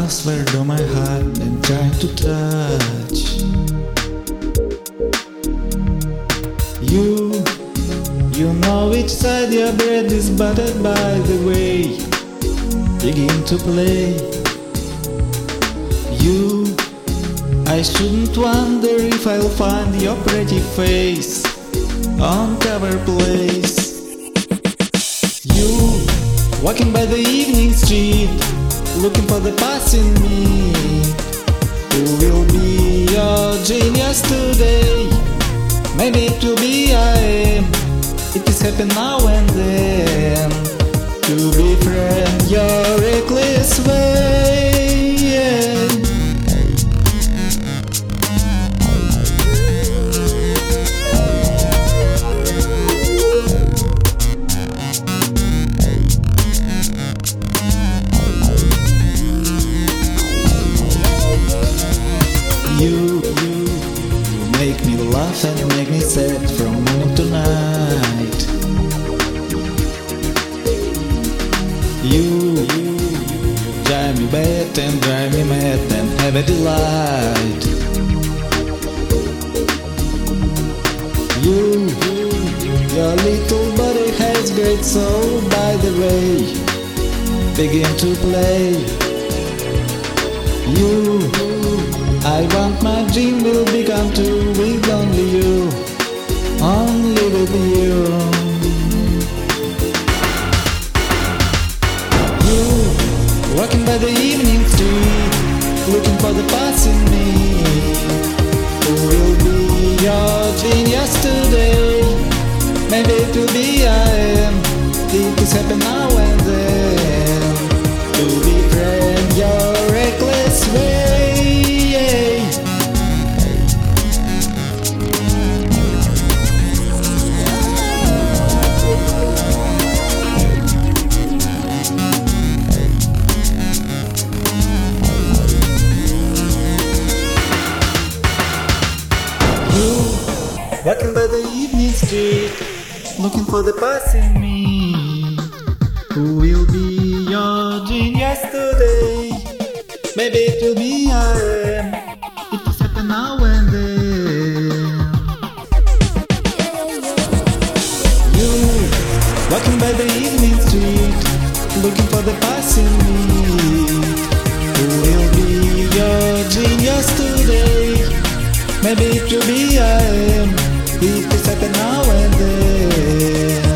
transfer to my heart and try to touch you. You know which side your bread is buttered by the way. Begin to play. You, I shouldn't wonder if I'll find your pretty face on cover place. You, walking by the evening street, looking for the passing me. Who will be your genius today? Maybe it will be I am. It is happen now and then to befriend your reckless way, yeah. You make me laugh and make me sad from moon to night. You drive me bad and drive me mad and have a delight. Your little body has great soul, by the way. Begin to play. I want my dream will become true with only you, only with you. You, walking by the evening street, looking for the passing me. Who will be your genius today? Maybe it will be I am. It is happen now and then to befriend your reckless way. Walking by the evening street, looking for the passing me. Who will be your genius today? Maybe it will be I am. It will happen now and then. You, walking by the evening street, looking for the passing me. Who will be your genius today? Maybe it will be I am. It is happen now and then.